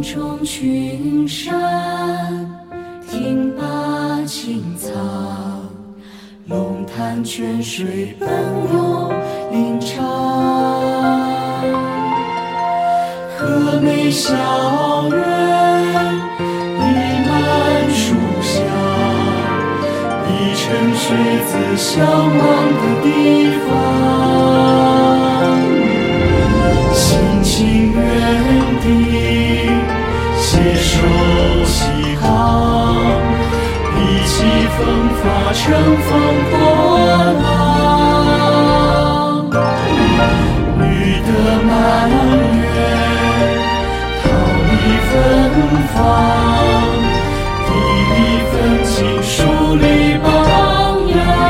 中群山，挺拔青草，龙潭泉水奔涌林场。和美校园溢满书香，一城学子向往的地方。心情远地携手西航，意气风发乘风破浪。育德满园桃李芬芳，砥砺奋进树立榜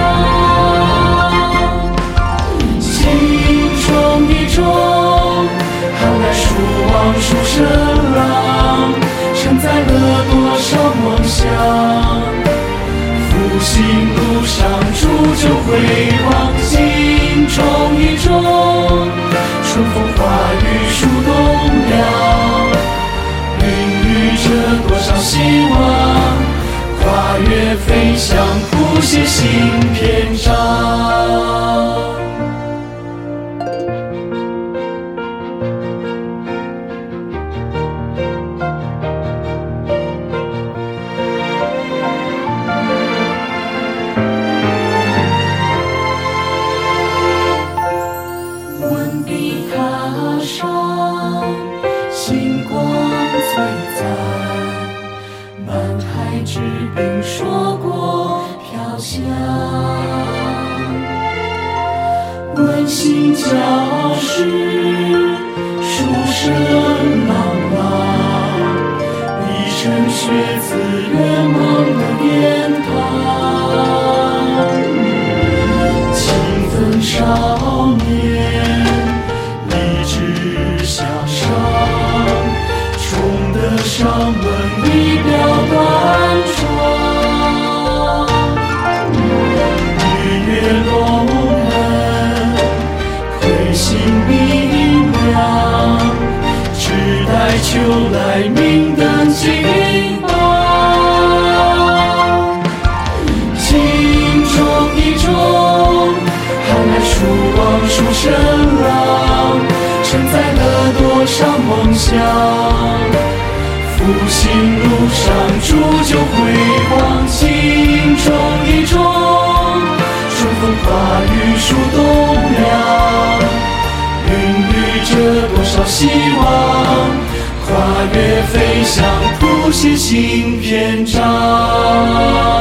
样。心中一种浩然树望书声浪，承载了多少梦想。复兴路上铸就辉煌，心中一种春风化雨树栋梁，孕育着多少希望，跨越飞翔，谱写新篇章。星光璀璨，满海之滨硕果飘香。温馨教室，书声朗朗，一城学子圆梦的殿堂。勤奋少年，立志向上，冲得上文仪表端庄。日月龙门，魁星明亮，只待秋来明灯金榜。心中一种浩然树望书声浪，承载了多少梦想。复兴路上铸就辉煌，心中一种春风化雨树栋梁，孕育着多少希望，跨越飞翔，谱写新篇章。